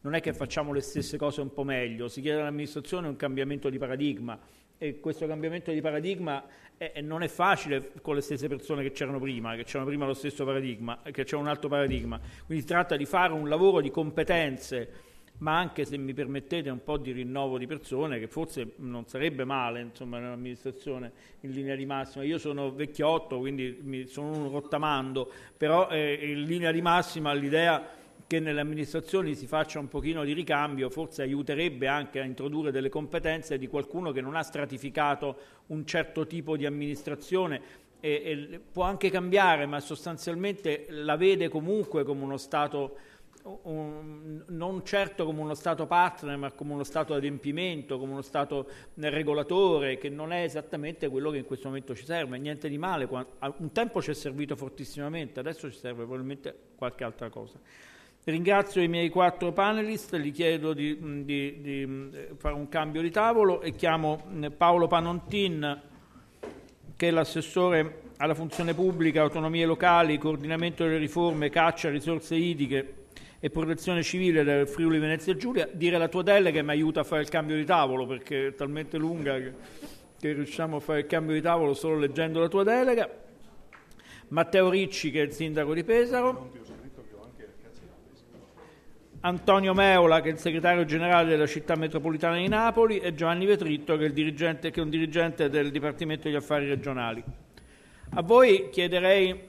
non è che facciamo le stesse cose un po' meglio, si chiede all'amministrazione un cambiamento di paradigma e questo cambiamento di paradigma non è facile con le stesse persone che c'erano prima lo stesso paradigma, che c'è un altro paradigma, quindi si tratta di fare un lavoro di competenze, ma anche, se mi permettete, un po' di rinnovo di persone, che forse non sarebbe male, insomma, nell'amministrazione in linea di massima. Io sono vecchiotto, quindi sono un rottamando, però in linea di massima l'idea che nelle amministrazioni si faccia un pochino di ricambio forse aiuterebbe anche a introdurre delle competenze di qualcuno che non ha stratificato un certo tipo di amministrazione e può anche cambiare, ma sostanzialmente la vede comunque come uno Stato, non certo come uno Stato partner, ma come uno Stato adempimento, come uno Stato regolatore, che non è esattamente quello che in questo momento ci serve. Niente di male, un tempo ci è servito fortissimamente, adesso ci serve probabilmente qualche altra cosa. Ringrazio i miei 4 panelist, gli chiedo di fare un cambio di tavolo e chiamo Paolo Panontin, che è l'assessore alla funzione pubblica, autonomie locali, coordinamento delle riforme, caccia, risorse idriche e protezione civile del Friuli Venezia Giulia. Dire la tua delega mi aiuta a fare il cambio di tavolo, perché è talmente lunga che riusciamo a fare il cambio di tavolo solo leggendo la tua delega. Matteo Ricci, che è il sindaco di Pesaro. Antonio Meola, che è il segretario generale della città metropolitana di Napoli, e Giovanni Vetritto, che è un dirigente del Dipartimento degli Affari Regionali. A voi chiederei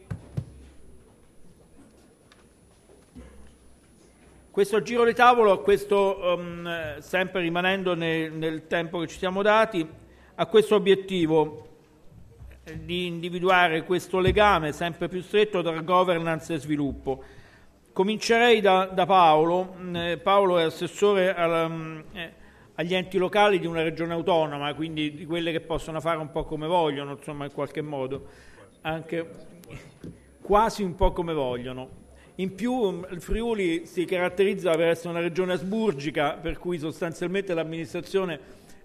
questo giro di tavolo, sempre rimanendo nel tempo che ci siamo dati, ha questo obiettivo di individuare questo legame sempre più stretto tra governance e sviluppo. Comincerei da Paolo. Paolo è assessore agli enti locali di una regione autonoma, quindi di quelle che possono fare un po' come vogliono, insomma, in qualche modo, anche quasi un po' come vogliono. In più il Friuli si caratterizza per essere una regione asburgica, per cui sostanzialmente l'amministrazione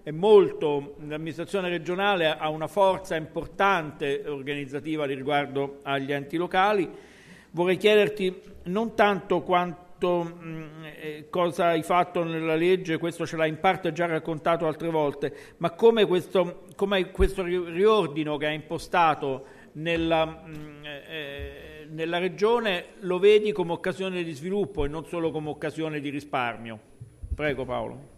regionale ha una forza importante organizzativa riguardo agli enti locali. Vorrei chiederti non tanto quanto cosa hai fatto nella legge, questo ce l'hai in parte già raccontato altre volte, ma come questo riordino che hai impostato nella regione lo vedi come occasione di sviluppo e non solo come occasione di risparmio. Prego Paolo.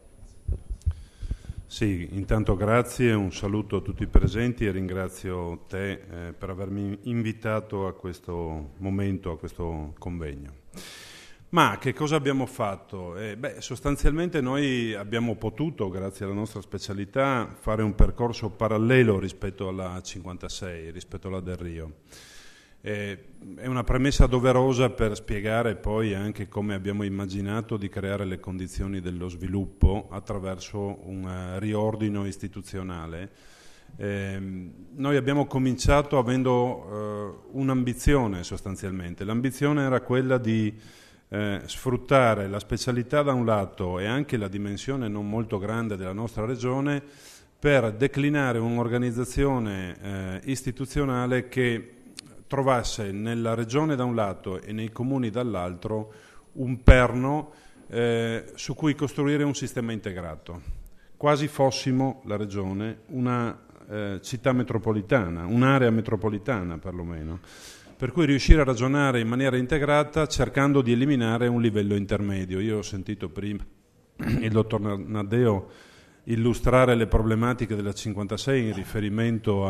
Sì, intanto grazie, un saluto a tutti i presenti e ringrazio te per avermi invitato a questo momento, a questo convegno. Ma che cosa abbiamo fatto? Sostanzialmente noi abbiamo potuto, grazie alla nostra specialità, fare un percorso parallelo rispetto alla 56, rispetto alla Del Rio. È una premessa doverosa per spiegare poi anche come abbiamo immaginato di creare le condizioni dello sviluppo attraverso un riordino istituzionale. Noi abbiamo cominciato avendo un'ambizione sostanzialmente. L'ambizione era quella di sfruttare la specialità da un lato e anche la dimensione non molto grande della nostra regione per declinare un'organizzazione istituzionale che trovasse nella regione da un lato e nei comuni dall'altro un perno su cui costruire un sistema integrato. Quasi fossimo la regione una città metropolitana, un'area metropolitana perlomeno, per cui riuscire a ragionare in maniera integrata cercando di eliminare un livello intermedio. Io ho sentito prima il dottor Naddeo illustrare le problematiche della 56 in riferimento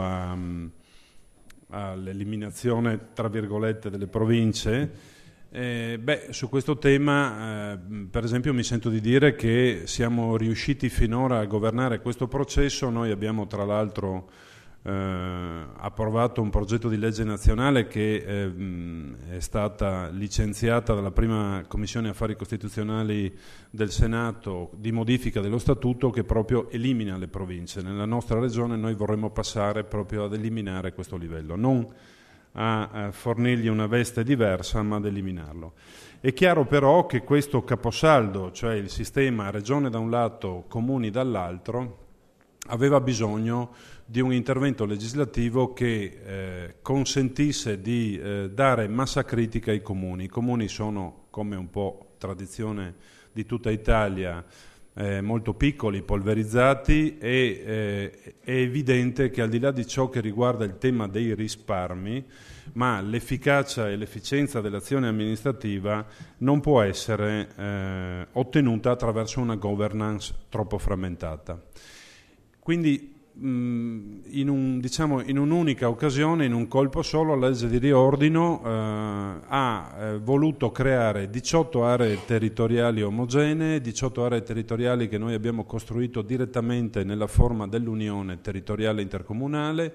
all'eliminazione, tra virgolette, delle province. Su questo tema, per esempio, mi sento di dire che siamo riusciti finora a governare questo processo. Noi abbiamo tra l'altro approvato un progetto di legge nazionale che è stata licenziata dalla prima Commissione Affari Costituzionali del Senato di modifica dello Statuto, che proprio elimina le province. Nella nostra regione noi vorremmo passare proprio ad eliminare questo livello, non a fornirgli una veste diversa, ma ad eliminarlo. È chiaro però che questo caposaldo, cioè il sistema regione da un lato, comuni dall'altro, aveva bisogno di un intervento legislativo che consentisse di dare massa critica ai comuni. I comuni sono, come un po' tradizione di tutta Italia molto piccoli, polverizzati, e è evidente che al di là di ciò che riguarda il tema dei risparmi, ma l'efficacia e l'efficienza dell'azione amministrativa non può essere ottenuta attraverso una governance troppo frammentata. Quindi in un'unica occasione, in un colpo solo, la legge di riordino ha voluto creare 18 aree territoriali omogenee, 18 aree territoriali che noi abbiamo costruito direttamente nella forma dell'Unione Territoriale Intercomunale.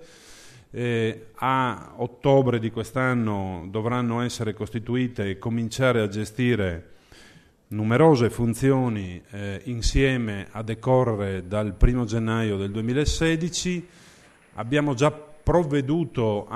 A ottobre di quest'anno dovranno essere costituite e cominciare a gestire numerose funzioni insieme a decorrere dal 1 gennaio del 2016. Abbiamo già provveduto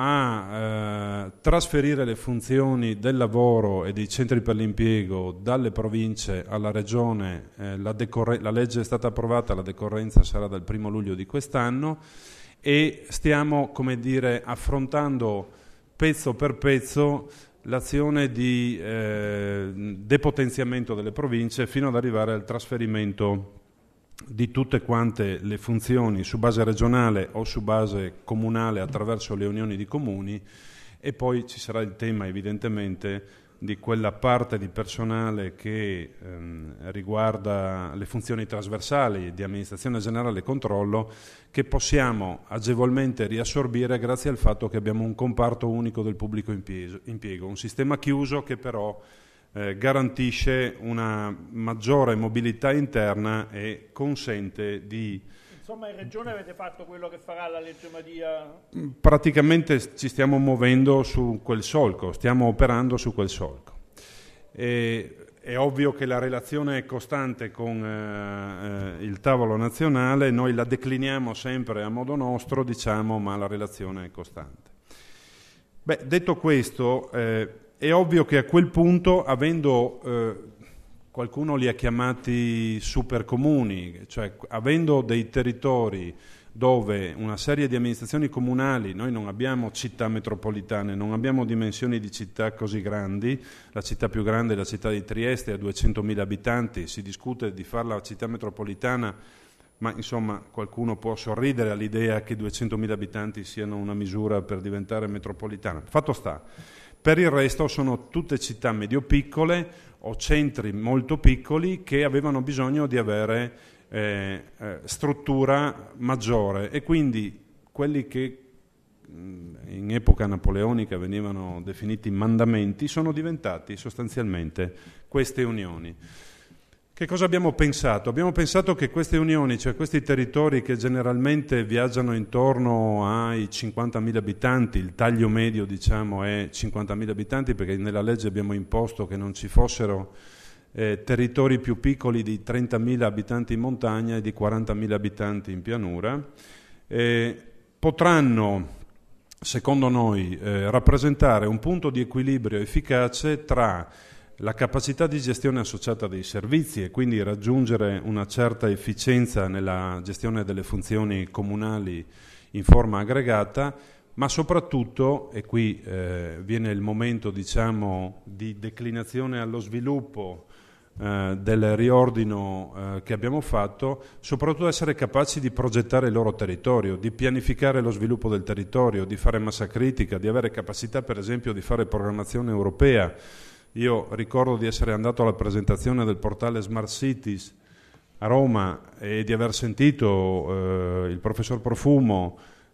a trasferire le funzioni del lavoro e dei centri per l'impiego dalle province alla regione. La legge è stata approvata, la decorrenza sarà dal 1 luglio di quest'anno, e stiamo, affrontando pezzo per pezzo l'azione di depotenziamento delle province fino ad arrivare al trasferimento di tutte quante le funzioni su base regionale o su base comunale attraverso le unioni di comuni, e poi ci sarà il tema evidentemente di quella parte di personale che riguarda le funzioni trasversali di amministrazione generale e controllo, che possiamo agevolmente riassorbire grazie al fatto che abbiamo un comparto unico del pubblico impiego, un sistema chiuso che però garantisce una maggiore mobilità interna e consente di... Insomma, in Regione avete fatto quello che farà la legge Madia? Praticamente ci stiamo muovendo su quel solco, stiamo operando su quel solco. È ovvio che la relazione è costante con il tavolo nazionale, noi la decliniamo sempre a modo nostro, ma la relazione è costante. Detto questo, è ovvio che a quel punto, avendo... qualcuno li ha chiamati supercomuni, cioè avendo dei territori dove una serie di amministrazioni comunali, noi non abbiamo città metropolitane, non abbiamo dimensioni di città così grandi, la città più grande è la città di Trieste, ha 200.000 abitanti, si discute di farla la città metropolitana, ma insomma qualcuno può sorridere all'idea che 200.000 abitanti siano una misura per diventare metropolitana. Fatto sta, per il resto sono tutte città medio-piccole o centri molto piccoli che avevano bisogno di avere struttura maggiore, e quindi quelli che in epoca napoleonica venivano definiti mandamenti sono diventati sostanzialmente queste unioni. Che cosa abbiamo pensato? Abbiamo pensato che queste unioni, cioè questi territori che generalmente viaggiano intorno ai 50.000 abitanti, il taglio medio è 50.000 abitanti, perché nella legge abbiamo imposto che non ci fossero territori più piccoli di 30.000 abitanti in montagna e di 40.000 abitanti in pianura, potranno, secondo noi, rappresentare un punto di equilibrio efficace tra la capacità di gestione associata dei servizi e quindi raggiungere una certa efficienza nella gestione delle funzioni comunali in forma aggregata, ma soprattutto, e qui viene il momento di declinazione allo sviluppo del riordino che abbiamo fatto, soprattutto essere capaci di progettare il loro territorio, di pianificare lo sviluppo del territorio, di fare massa critica, di avere capacità per esempio di fare programmazione europea. Io ricordo di essere andato alla presentazione del portale Smart Cities a Roma e di aver sentito il professor Profumo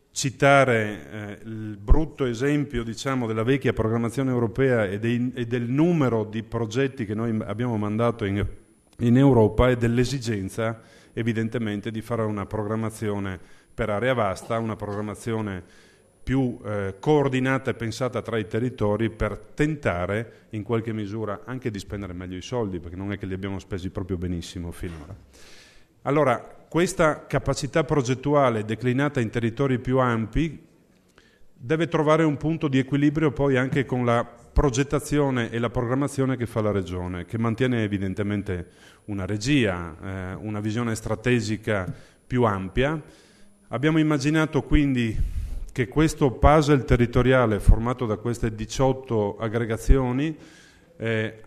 citare il brutto esempio, della vecchia programmazione europea e del numero di progetti che noi abbiamo mandato in Europa, e dell'esigenza evidentemente di fare una programmazione per area vasta, una programmazione più coordinata e pensata tra i territori, per tentare in qualche misura anche di spendere meglio i soldi, perché non è che li abbiamo spesi proprio benissimo finora. Allora, questa capacità progettuale declinata in territori più ampi deve trovare un punto di equilibrio poi anche con la progettazione e la programmazione che fa la Regione, che mantiene evidentemente una regia, una visione strategica più ampia. Abbiamo immaginato quindi che questo puzzle territoriale formato da queste 18 aggregazioni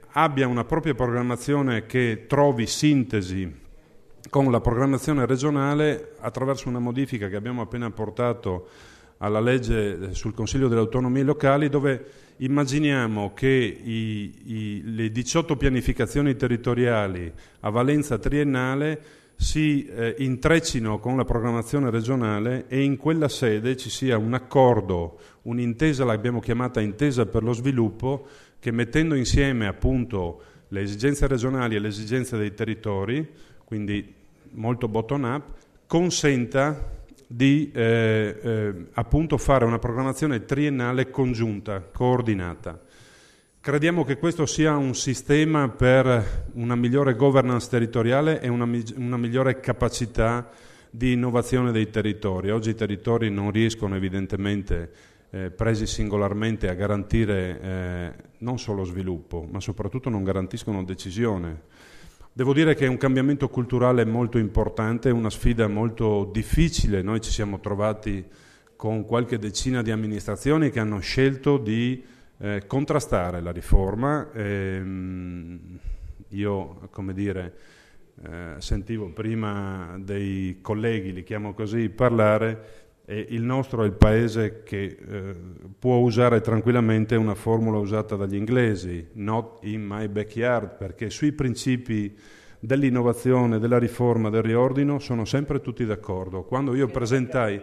abbia una propria programmazione che trovi sintesi con la programmazione regionale attraverso una modifica che abbiamo appena portato alla legge sul Consiglio delle Autonomie Locali, dove immaginiamo che le 18 pianificazioni territoriali a valenza triennale si intreccino con la programmazione regionale e in quella sede ci sia un accordo, un'intesa, l'abbiamo chiamata intesa per lo sviluppo, che mettendo insieme appunto le esigenze regionali e le esigenze dei territori, quindi molto bottom up, consenta di appunto fare una programmazione triennale congiunta, coordinata. Crediamo che questo sia un sistema per una migliore governance territoriale e una migliore capacità di innovazione dei territori. Oggi i territori non riescono evidentemente, presi singolarmente, a garantire non solo sviluppo, ma soprattutto non garantiscono decisione. Devo dire che è un cambiamento culturale molto importante, una sfida molto difficile. Noi ci siamo trovati con qualche decina di amministrazioni che hanno scelto di contrastare la riforma. Io, come dire, sentivo prima dei colleghi, li chiamo così, parlare, e il nostro è il paese che può usare tranquillamente una formula usata dagli inglesi, not in my backyard, perché sui principi dell'innovazione, della riforma, del riordino sono sempre tutti d'accordo. Quando io presentai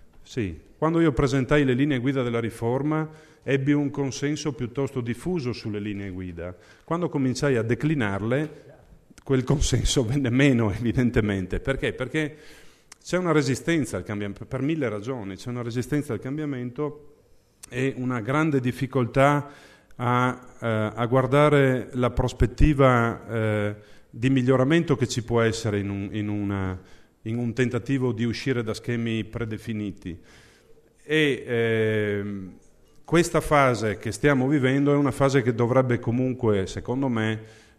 le linee guida della riforma ebbi un consenso piuttosto diffuso sulle linee guida. Quando cominciai a declinarle, quel consenso venne meno, evidentemente. Perché? Perché c'è una resistenza al cambiamento, per mille ragioni. C'è una resistenza al cambiamento e una grande difficoltà a guardare la prospettiva di miglioramento che ci può essere in un tentativo di uscire da schemi predefiniti. E questa fase che stiamo vivendo è una fase che dovrebbe comunque, secondo me,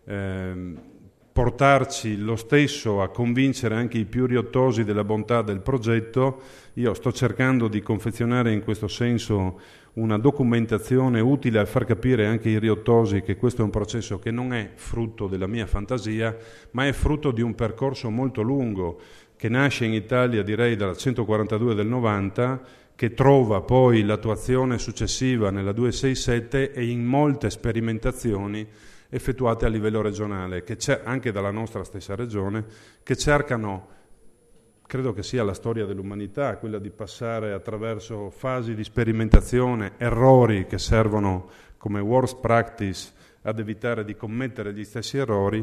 portarci lo stesso a convincere anche i più riottosi della bontà del progetto. Io sto cercando di confezionare in questo senso una documentazione utile a far capire anche ai riottosi che questo è un processo che non è frutto della mia fantasia, ma è frutto di un percorso molto lungo che nasce in Italia, direi, dal 142 del 90, che trova poi l'attuazione successiva nella 267 e in molte sperimentazioni effettuate a livello regionale, che c'è anche dalla nostra stessa regione, che cercano, credo che sia la storia dell'umanità, quella di passare attraverso fasi di sperimentazione, errori che servono come worst practice ad evitare di commettere gli stessi errori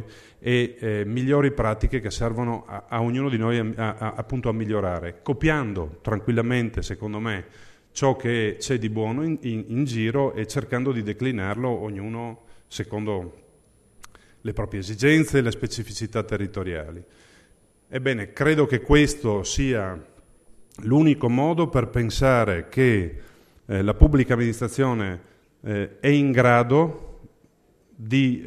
e migliori pratiche che servono a ognuno di noi appunto a migliorare, copiando tranquillamente, secondo me, ciò che c'è di buono in giro e cercando di declinarlo ognuno secondo le proprie esigenze e le specificità territoriali. Ebbene, credo che questo sia l'unico modo per pensare che la pubblica amministrazione è in grado di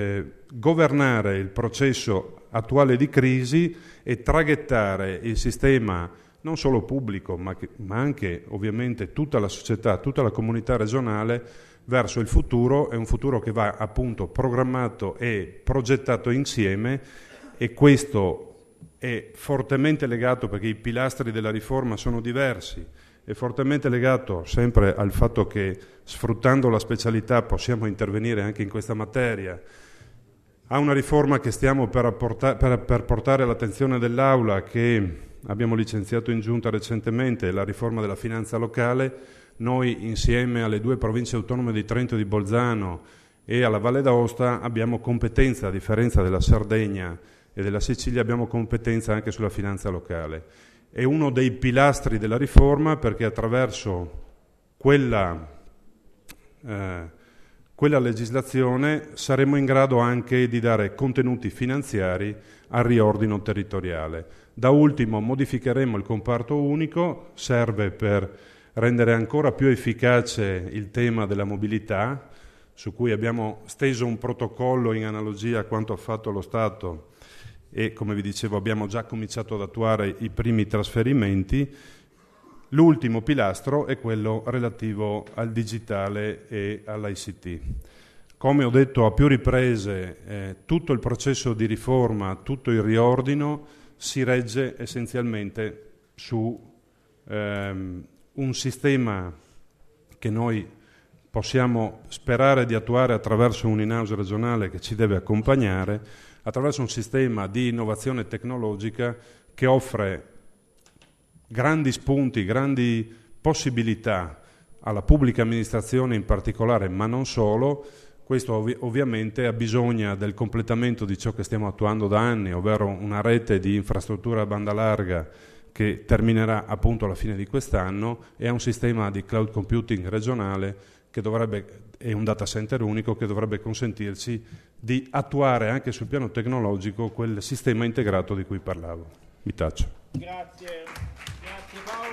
governare il processo attuale di crisi e traghettare il sistema non solo pubblico ma anche ovviamente tutta la società, tutta la comunità regionale verso il futuro. È un futuro che va appunto programmato e progettato insieme, e questo è fortemente legato, perché i pilastri della riforma sono diversi, è fortemente legato sempre al fatto che sfruttando la specialità possiamo intervenire anche in questa materia, a una riforma che stiamo per portare all'attenzione dell'Aula, che abbiamo licenziato in giunta recentemente, la riforma della finanza locale. Noi insieme alle 2 province autonome di Trento e di Bolzano e alla Valle d'Aosta abbiamo competenza, a differenza della Sardegna e della Sicilia, abbiamo competenza anche sulla finanza locale. È uno dei pilastri della riforma, perché attraverso quella legislazione saremo in grado anche di dare contenuti finanziari al riordino territoriale. Da ultimo modificheremo il comparto unico, serve per rendere ancora più efficace il tema della mobilità, su cui abbiamo steso un protocollo in analogia a quanto ha fatto lo Stato e, come vi dicevo, abbiamo già cominciato ad attuare i primi trasferimenti. L'ultimo pilastro è quello relativo al digitale e all'ICT. come ho detto a più riprese, tutto il processo di riforma, tutto il riordino si regge essenzialmente su un sistema che noi possiamo sperare di attuare attraverso un in-house regionale che ci deve accompagnare, attraverso un sistema di innovazione tecnologica che offre grandi spunti, grandi possibilità alla pubblica amministrazione in particolare, ma non solo. Questo ovviamente abbisogna del completamento di ciò che stiamo attuando da anni, ovvero una rete di infrastruttura a banda larga che terminerà appunto alla fine di quest'anno, e a un sistema di cloud computing regionale e un data center unico che dovrebbe consentirci di attuare anche sul piano tecnologico quel sistema integrato di cui parlavo. Mi taccio. Grazie Paolo.